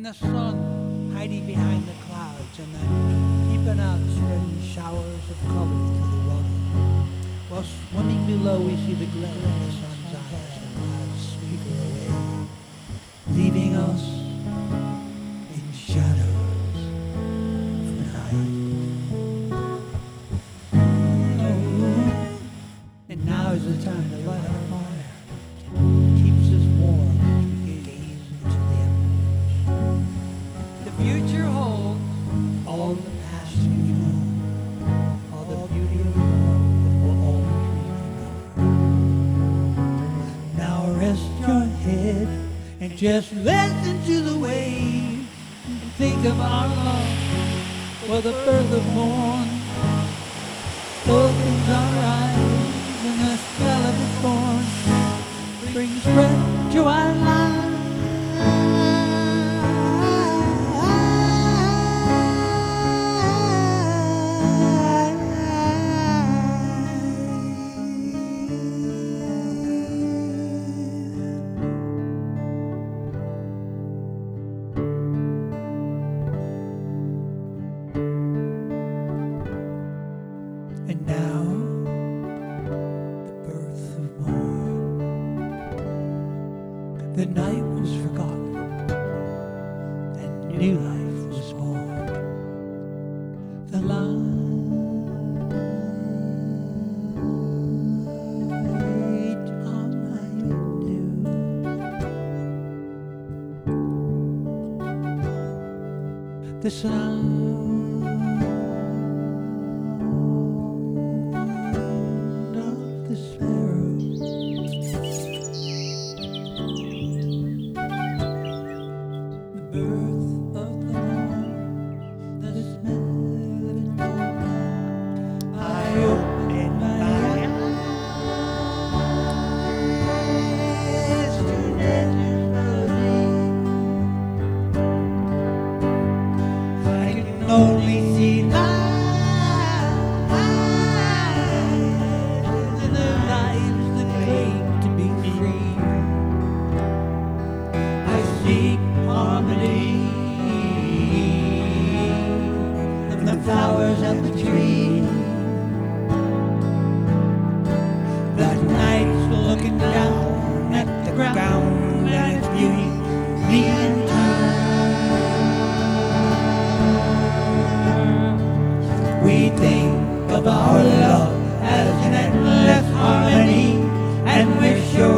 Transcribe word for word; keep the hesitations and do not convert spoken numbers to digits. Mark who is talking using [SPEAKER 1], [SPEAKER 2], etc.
[SPEAKER 1] the sun hiding behind the clouds, and then keeping out spreading showers of color through the water. While swimming below, we see the glare of the sun's eyes, and clouds sweep her away, leaving us in shadows of the night. Oh, and now is the time to light our fire. Keeps us warm as we gaze into the embers. The future holds all the past you know, all the beauty of love that we'll all be dreaming of. Now rest your head and just listen to the waves and think of our love for the birth of morn. Opens our eyes and the spell of the born brings breath to our lives. And now, the birth of morn. The night was forgotten, and new life was born. The light on my window, the sound of the sparrows, the birth of the morn, the smell of it all. I open my eyes to nature's melody. I can only see light in the lives that claim to be free. I seek harmony in the flowers of the tree. That night's looking down at the ground and its beauty, me in turn. We think of our love as an endless harmony, and we're sure